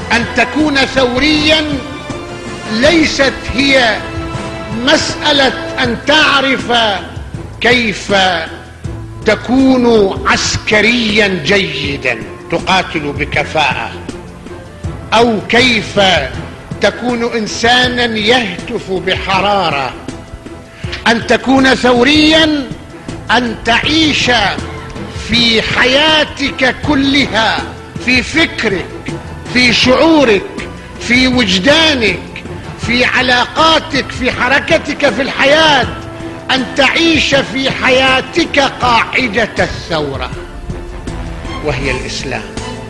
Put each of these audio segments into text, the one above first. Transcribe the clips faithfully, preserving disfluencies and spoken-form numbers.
أن تكون ثوريا ليست هي مسألة أن تعرف كيف تكون عسكريا جيدا تقاتل بكفاءة، أو كيف تكون إنسانا يهتف بحرارة. أن تكون ثوريا أن تعيش في حياتك كلها، في فكرك، في شعورك، في وجدانك، في علاقاتك، في حركتك في الحياة، أن تعيش في حياتك قاعدة الثورة وهي الإسلام.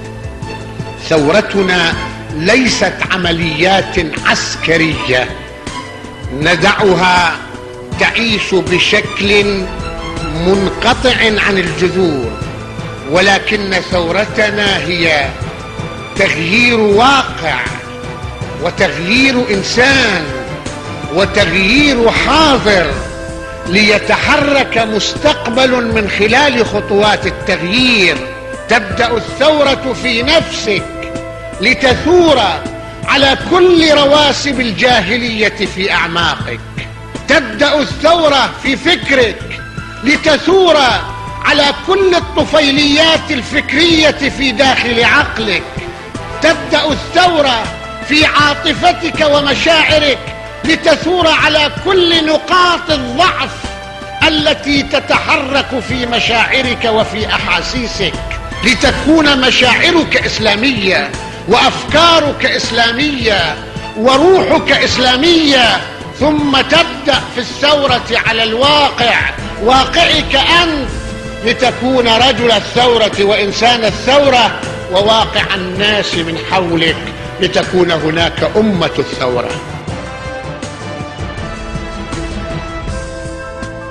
ثورتنا ليست عمليات عسكرية ندعها تعيش بشكل منقطع عن الجذور، ولكن ثورتنا هي تغيير واقع وتغيير إنسان وتغيير حاضر ليتحرك مستقبل من خلال خطوات التغيير. تبدأ الثورة في نفسك لتثور على كل رواسب الجاهلية في أعماقك. تبدأ الثورة في فكرك لتثور على كل الطفيليات الفكرية في داخل عقلك. تبدأ الثورة في عاطفتك ومشاعرك لتثور على كل نقاط الضعف التي تتحرك في مشاعرك وفي أحاسيسك، لتكون مشاعرك إسلامية وأفكارك إسلامية وروحك إسلامية. ثم تبدأ في الثورة على الواقع، واقعك أنت، لتكون رجل الثورة وإنسان الثورة، وواقع الناس من حولك لتكون هناك أمة الثورة.